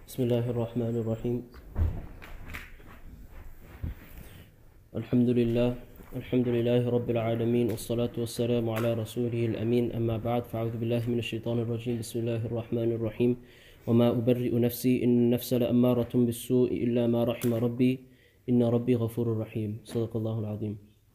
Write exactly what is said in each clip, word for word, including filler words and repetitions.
بسم الله الرحمن الرحيم الحمد لله الحمد لله رب العالمين والصلاة والسلام على رسوله الأمين أما بعد فأعوذ بالله من الشيطان الرجيم بسم الله الرحمن الرحيم وما أبرئ نفسي إن النفس لأمارة بالسوء إلا ما رحم ربي إن ربي غفور رحيم صدق الله العظيم.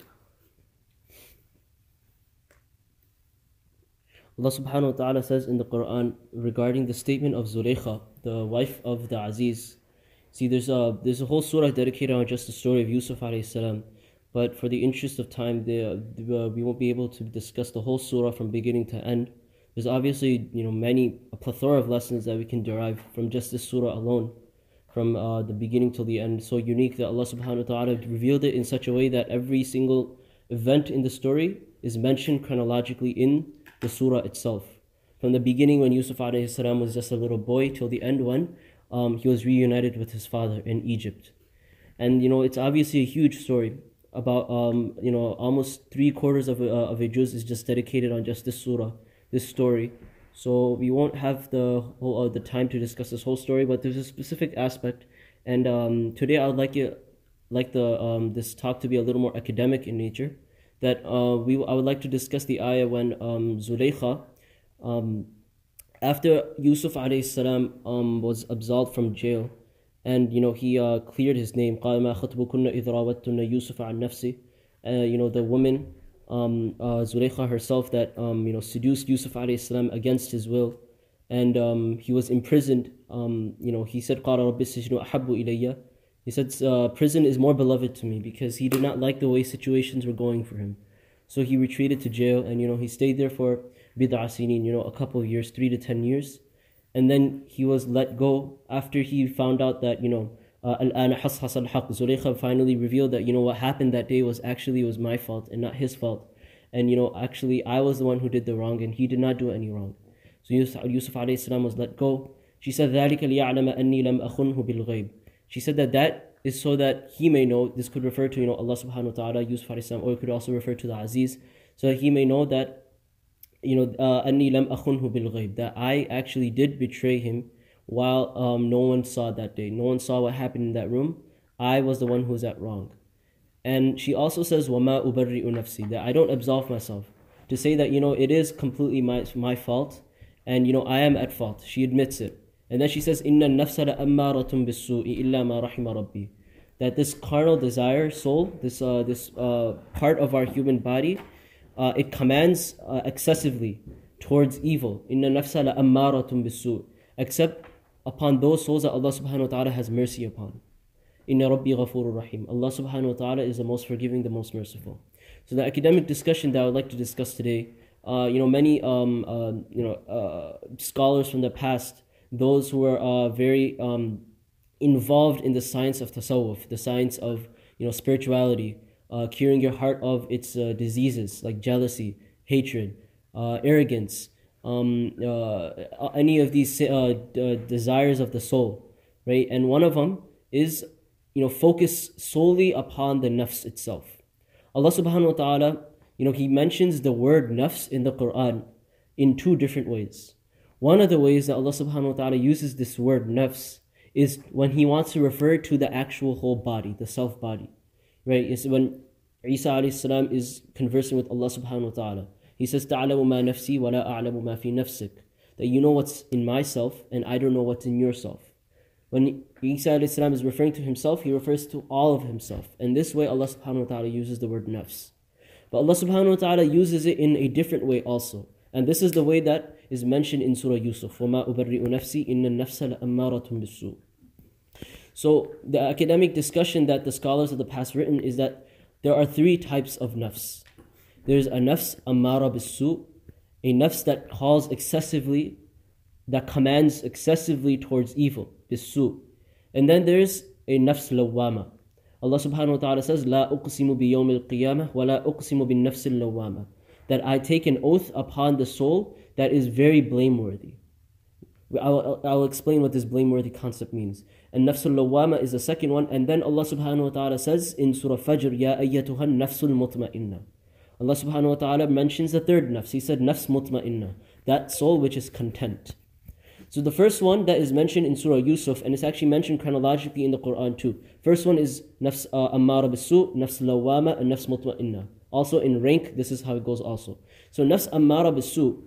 Allah subhanahu wa ta'ala says in the Quran regarding the statement of Zulaykha, the wife of the Aziz. See, there's a, there's a whole surah dedicated on just the story of Yusuf alayhi salam. But for the interest of time, they, uh, we won't be able to discuss the whole surah from beginning to end. There's obviously, you know, many, a plethora of lessons that we can derive from just this surah alone, from uh, the beginning till the end. So unique that Allah subhanahu wa ta'ala revealed it in such a way that every single event in the story is mentioned chronologically in the surah itself. From the beginning when Yusuf alayhi salam was just a little boy till the end when um, he was reunited with his father in Egypt. And you know, it's obviously a huge story. About um, you know, almost three quarters of a, uh, of a juz is just dedicated on just this surah, this story. So we won't have the whole uh, the time to discuss this whole story, but there's a specific aspect. And um, today I would like you, like the um, this talk to be a little more academic in nature. That uh, we I would like to discuss the ayah when um, Zulaykha, um, after Yusuf alayhi salam um, was absolved from jail, and you know he uh, cleared his name. قال ما خطبكن إذ راوتن يوسف عن نفسه. You know the woman, um, uh, Zulaykha herself, that um, you know seduced Yusuf alayhi salam against his will, and um, he was imprisoned. Um, you know he said قال رب السجن أحب إلي. He said, uh, prison is more beloved to me, because he did not like the way situations were going for him. So he retreated to jail, and you know he stayed there for bid'a sinin, you know, a couple of years, three to ten years. And then he was let go after he found out that, you know, al-ana hashas al-haq. Zulaykha finally revealed that, you know, what happened that day was actually was my fault and not his fault. And, you know, actually I was the one who did the wrong, and he did not do any wrong. So Yusuf, Yusuf alayhi salam was let go. She said, ذَلِكَ لِيَعْلَمَ أَنِّي لَمْ أَخُنْهُ بِالْغَيْبِ. She said that that is so that he may know. This could refer to, you know, Allah subhanahu wa ta'ala, Yusuf alayhi salam, or it could also refer to the Aziz, so that he may know that, you know, أَنِّي لَمْ أَخُنْهُ بِالْغَيْبِ, that I actually did betray him while um, no one saw that day. No one saw what happened in that room. I was the one who was at wrong. And she also says, وَمَا أُبَرِّئُ نَفْسِي, that I don't absolve myself. To say that, you know, it is completely my, my fault, and, you know, I am at fault. She admits it. And then she says, إِنَّ النَّفْسَ لَأَمَّارَةٌ بِالسُّوءِ إِلَّا مَا رَحِمَ رَبِّي, that this carnal desire, soul, this uh, this uh, part of our human body, uh, it commands uh, excessively towards evil. إِنَّ النَّفْسَ لَأَمَّارَةٌ بِالسُّوءِ, except upon those souls that Allah subhanahu wa ta'ala has mercy upon. إِنَّ رَبِّي غَفُورٌ رَحِيمٌ, Allah subhanahu wa ta'ala is the most forgiving, the most merciful. So the academic discussion that I would like to discuss today, uh, you know, many um, uh, you know uh, scholars from the past, those who are uh, very um, involved in the science of tasawwuf, the science of, you know, spirituality, uh, curing your heart of its uh, diseases like jealousy, hatred, uh, arrogance, um, uh, any of these uh, d- desires of the soul, right? And one of them is, you know, focus solely upon the nafs itself. Allah subhanahu wa ta'ala, you know, He mentions the word nafs in the Quran in two different ways. One of the ways that Allah subhanahu wa ta'ala uses this word nafs is when He wants to refer to the actual whole body, the self body, right? It's when Isa alayhi salam is conversing with Allah subhanahu wa ta'ala. He says, تَعْلَمُ مَا نَفْسِي وَلَا أَعْلَمُ مَا فِي نَفْسِكَ, that you know what's in myself and I don't know what's in yourself. When Isa alayhi salam is referring to himself, he refers to all of himself. And this way Allah subhanahu wa ta'ala uses the word nafs. But Allah subhanahu wa ta'ala uses it in a different way also. And this is the way that is mentioned in Surah Yusuf. وَمَا أُبَرِّئُ نَفْسِي إِنَّ النَّفْسَ لَأَمَّارَةٌ بِالسُّوءِ. So the academic discussion that the scholars of the past written is that there are three types of nafs. There's a nafs ammara bis-su', a nafs that calls excessively, that commands excessively towards evil, bis-su'. And then there's a nafs lawwama. Allah subhanahu wa ta'ala says, لا أقسم بيوم القيامة ولا أقسم بالنفس اللوامة, that I take an oath upon the soul that is very blameworthy. I'll, I'll explain what this blameworthy concept means. And nafsul lawwama is the second one. And then Allah subhanahu wa ta'ala says in Surah Fajr, Ya ayyatuha nafsul mutma'inna. Allah subhanahu wa ta'ala mentions the third nafs. He said nafs mutma'inna, that soul which is content. So the first one that is mentioned in Surah Yusuf, and it's actually mentioned chronologically in the Quran too. First one is nafs uh, ammara bisu, nafs lawama, and nafs mutma'inna. Also in rank, this is how it goes also. So nafs ammara bisu,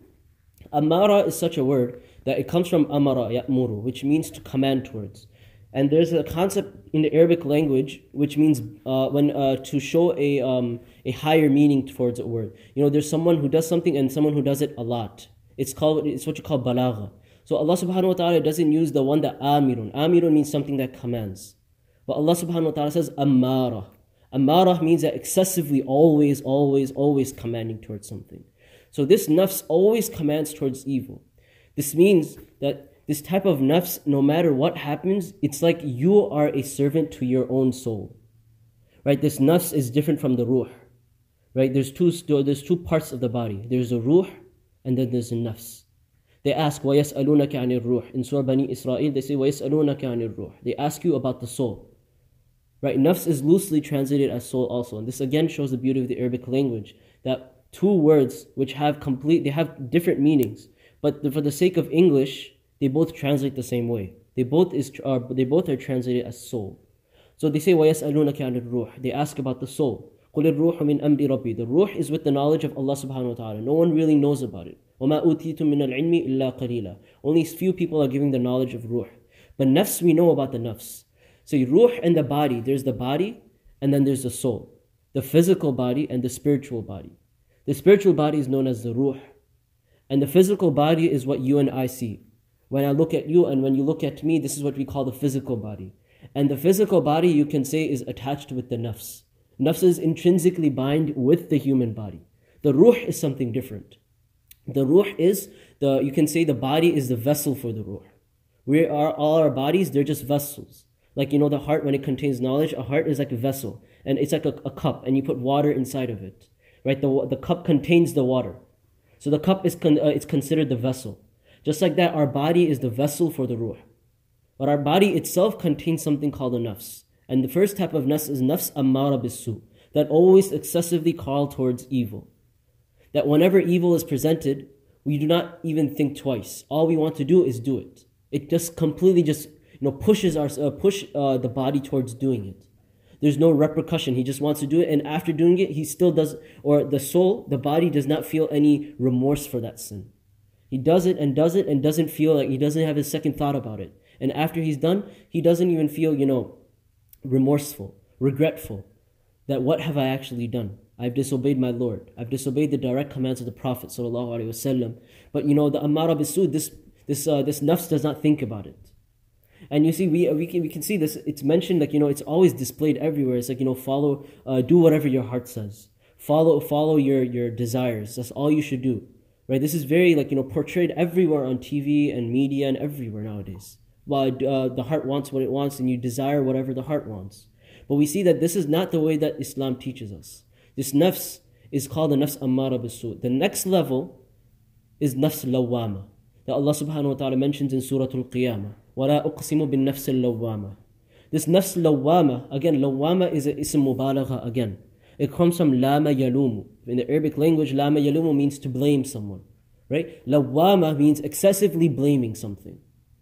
ammara is such a word that it comes from amara ya'muru, which means to command towards. And there's a concept in the Arabic language which means uh, when uh, to show a um, a higher meaning towards a word. You know, there's someone who does something and someone who does it a lot. It's called it's what you call balagha. So Allah subhanahu wa ta'ala doesn't use the one that amirun. Amirun means something that commands. But Allah subhanahu wa ta'ala says ammara. Ammara means that excessively, always, always, always commanding towards something. So this nafs always commands towards evil. This means that this type of nafs, no matter what happens, it's like you are a servant to your own soul. Right? This nafs is different from the ruh. Right? There's two, there's two parts of the body. There's a ruh and then there's a nafs. They ask, وَيَسْأَلُونَكَ عَنِ الرُّوحِ. In Surah Bani Israel, they say, وَيَسْأَلُونَكَ عَنِ الرُّوحِ. They ask you about the soul. Right? Nafs is loosely translated as soul also. And this again shows the beauty of the Arabic language. That two words which have complete, they have different meanings. But for the sake of English, they both translate the same way. They both is are, they both are translated as soul. So they say, وَيَسْأَلُونَكَ عَنِ الرُّوحِ. They ask about the soul. قُلِ الرُّوحُ مِنْ أَمْرِ رَبِّي. The ruh is with the knowledge of Allah subhanahu wa ta'ala. No one really knows about it. وَمَا أُوتِيتُم مِّنَ الْعِلْمِ إِلَّا قَلِيلًا. Only few people are giving the knowledge of ruh. But nafs, we know about the nafs. So ruh and the body, there's the body and then there's the soul. The physical body and the spiritual body. The spiritual body is known as the ruh. And the physical body is what you and I see. When I look at you and when you look at me, this is what we call the physical body. And the physical body, you can say, is attached with the nafs. Nafs is intrinsically bind with the human body. The ruh is something different. The ruh is, the you can say the body is the vessel for the ruh. We are, all our bodies, they're just vessels. Like, you know, the heart, when it contains knowledge, a heart is like a vessel. And it's like a, a cup, and you put water inside of it. Right? The, the cup contains the water. So the cup is con, uh, it's considered the vessel. Just like that, our body is the vessel for the ruh. But our body itself contains something called a nafs. And the first type of nafs is nafs ammara bisu, that always excessively call towards evil. That whenever evil is presented, we do not even think twice. All we want to do is do it. It just completely just you know pushes our uh, push uh, the body towards doing it. There's no repercussion. He just wants to do it, and after doing it, he still does, or the soul, the body does not feel any remorse for that sin. He does it and does it and doesn't feel like, he doesn't have a second thought about it. And after he's done, he doesn't even feel, you know, remorseful, regretful, that what have I actually done? I've disobeyed my Lord. I've disobeyed the direct commands of the Prophet sallallahu alaihi wasallam. But you know, the ammara bisu, this this uh, this nafs does not think about it. And you see, we we can we can see this. It's mentioned like you know, it's always displayed everywhere. It's like you know, follow, uh, do whatever your heart says. Follow follow your your desires. That's all you should do. Right? This is very like you know portrayed everywhere on T V and media and everywhere nowadays. While uh, the heart wants what it wants, and you desire whatever the heart wants. But we see that this is not the way that Islam teaches us. This nafs is called the nafs ammara bisu. The next level is nafs lawwama, that Allah subhanahu wa ta'ala mentions in Surah Al-Qiyamah. وَلَا أُقْسِمُ بِالنَّفْسِ اللَّوَّامَةِ. This nafs lawwama, again, lawwama is a ism mubalagha again. It comes from lama yalumu. In the Arabic language, lama yalumu means to blame someone. Right? Lawwama means excessively blaming something.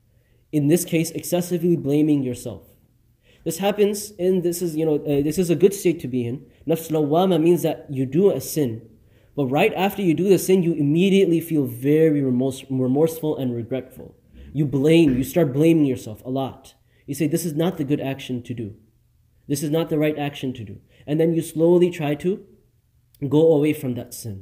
In this case, excessively blaming yourself. This happens, and this is, you know, uh, this is a good state to be in. Nafs lawwama means that you do a sin, but right after you do the sin, you immediately feel very remorse, remorseful and regretful. You blame, you start blaming yourself a lot. You say, this is not the good action to do. This is not the right action to do. And then you slowly try to go away from that sin.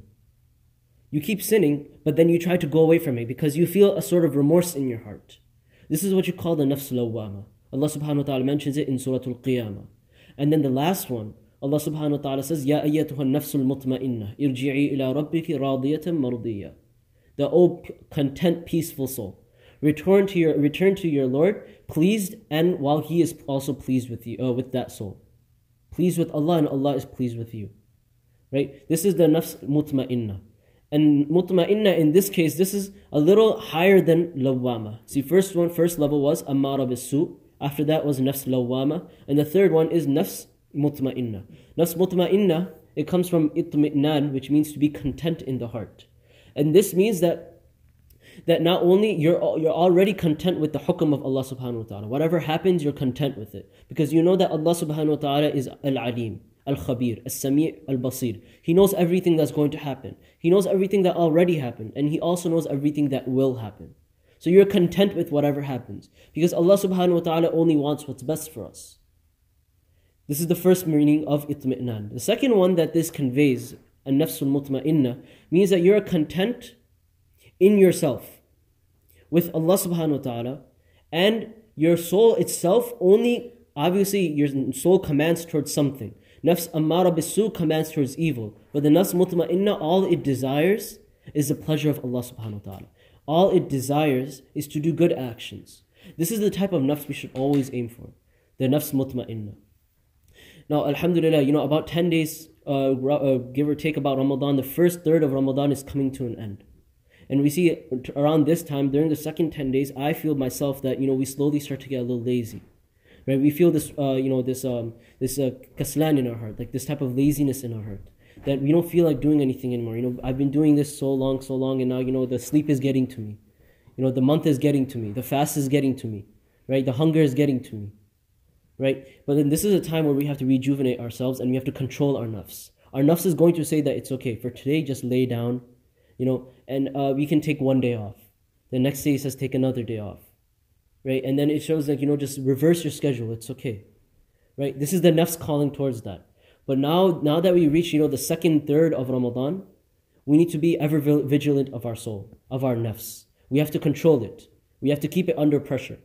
You keep sinning, but then you try to go away from it because you feel a sort of remorse in your heart. This is what you call the nafs lawwama. Allah subhanahu wa ta'ala mentions it in Surah Al-Qiyamah. And then the last one, Allah subhanahu wa ta'ala says, Ya ayyatuha nafsul mutma'inna, irji'i ila rabbiki radiyatan mardiyya. The O content, peaceful soul. Return to your return to your Lord, pleased, and while He is also pleased with you, uh, with that soul. Pleased with Allah, and Allah is pleased with you. Right? This is the nafs mutma'inna. And mutma'inna in this case, this is a little higher than lawwama. See, first one, first level was ammara bisu. After that was nafs lawwama. And the third one is nafs mutma'inna. Nafs mutma'inna, it comes from itmi'nan, which means to be content in the heart. And this means that that not only you're you're already content with the hukm of Allah subhanahu wa ta'ala. Whatever happens, you're content with it. Because you know that Allah subhanahu wa ta'ala is Al-Alim, Al-Khabir, Al-Sami' Al-Basir. He knows everything that's going to happen. He knows everything that already happened. And He also knows everything that will happen. So you're content with whatever happens. Because Allah subhanahu wa ta'ala only wants what's best for us. This is the first meaning of itmi'nan. The second one that this conveys, an-nafsul mutma'inna, means that you're content in yourself with Allah subhanahu wa ta'ala, and your soul itself only, obviously your soul commands towards something. Nafs ammara bisu commands towards evil. But the nafs mutma'inna, all it desires is the pleasure of Allah subhanahu wa ta'ala. All it desires is to do good actions. This is the type of nafs we should always aim for. The nafs mutma'inna. Now, alhamdulillah, you know, about ten days, uh, uh, give or take about Ramadan, the first third of Ramadan is coming to an end. And we see around this time, during the second ten days, I feel myself that, you know, we slowly start to get a little lazy. Right? We feel this, uh, you know, this um, this uh, kaslan in our heart, like this type of laziness in our heart. That we don't feel like doing anything anymore. You know, I've been doing this so long, so long, and now, you know, the sleep is getting to me. You know, the month is getting to me. The fast is getting to me. Right? The hunger is getting to me. Right? But then this is a time where we have to rejuvenate ourselves and we have to control our nafs. Our nafs is going to say that it's okay. For today, just lay down, you know, and uh, we can take one day off. The next day it says take another day off. Right? And then it shows like, you know, just reverse your schedule. It's okay. Right? This is the nafs calling towards that. But now, now that we reach, you know, the second third of Ramadan, we need to be ever vigilant of our soul, of our nafs. We have to control it. We have to keep it under pressure.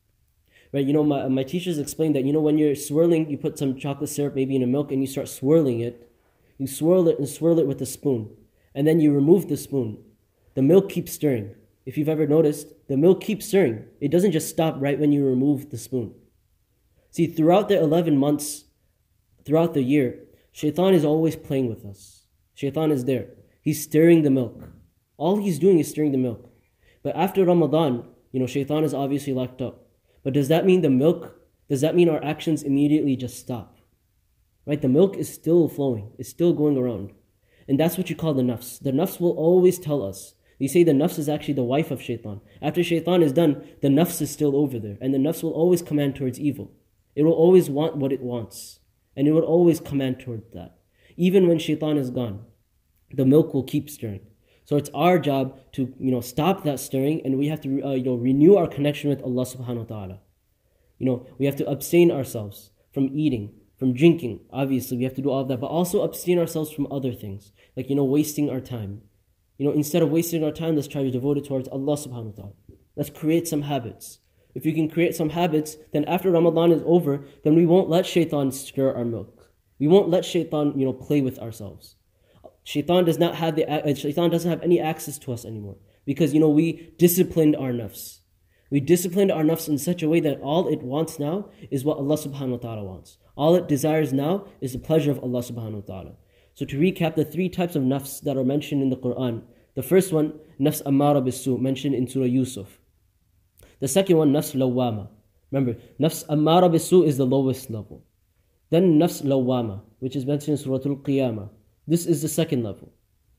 Right, you know, my, my teachers explained that, you know, when you're swirling, you put some chocolate syrup maybe in a milk and you start swirling it. You swirl it and swirl it with a spoon. And then you remove the spoon. The milk keeps stirring. If you've ever noticed, the milk keeps stirring. It doesn't just stop right when you remove the spoon. See, throughout the eleven months, throughout the year, Shaitan is always playing with us. Shaitan is there. He's stirring the milk. All he's doing is stirring the milk. But after Ramadan, you know, Shaitan is obviously locked up. But does that mean the milk, does that mean our actions immediately just stop? Right? The milk is still flowing. It's still going around. And that's what you call the nafs. The nafs will always tell us. They say the nafs is actually the wife of shaitan. After shaitan is done, the nafs is still over there. And the nafs will always command towards evil. It will always want what it wants. And it will always command towards that. Even when shaitan is gone, the milk will keep stirring. So it's our job to, you know, stop that stirring, and we have to, uh, you know, renew our connection with Allah subhanahu wa ta'ala. You know, we have to abstain ourselves from eating, from drinking. Obviously, we have to do all of that, but also abstain ourselves from other things, like, you know, wasting our time. You know, instead of wasting our time, let's try to devote it towards Allah subhanahu wa ta'ala. Let's create some habits. If you can create some habits, then after Ramadan is over, then we won't let shaitan stir our milk. We won't let shaitan, you know, play with ourselves. Shaitan does not have the uh, Shaitan doesn't have any access to us anymore, because, you know, we disciplined our nafs. We disciplined our nafs in such a way that all it wants now is what Allah subhanahu wa ta'ala wants. All it desires now is the pleasure of Allah subhanahu wa ta'ala. So to recap the three types of nafs that are mentioned in the Quran. The first one, nafs ammara bisu, mentioned in Surah Yusuf. The second one, nafs lawwama. Remember, nafs ammara bisu is the lowest level. Then nafs lawwama, which is mentioned in Surah Al-Qiyamah. This is the second level.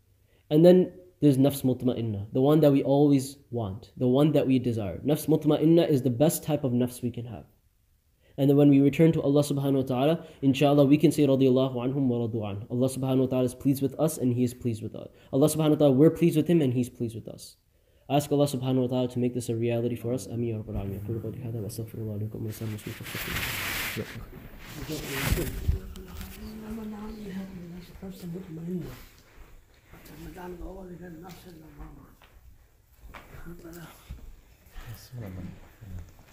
And then there's nafs mutma'inna, the one that we always want, the one that we desire. Nafs mutma'inna is the best type of nafs we can have. And then when we return to Allah subhanahu wa ta'ala, inshallah, we can say radiyallahu anhum wa radu an. Allah subhanahu wa ta'ala is pleased with us and He is pleased with us. Allah subhanahu wa ta'ala, we're pleased with Him and He's pleased with us. I ask Allah subhanahu wa ta'ala to make this a reality for us. Ameen ya rabbal alameen. Aqulu qawli hadha wa astaghfirullah lakum wa sallallahu alayhi wa sallam. نفس مطمئنة رمضان الأول كان نفس اللوامة الحمد لله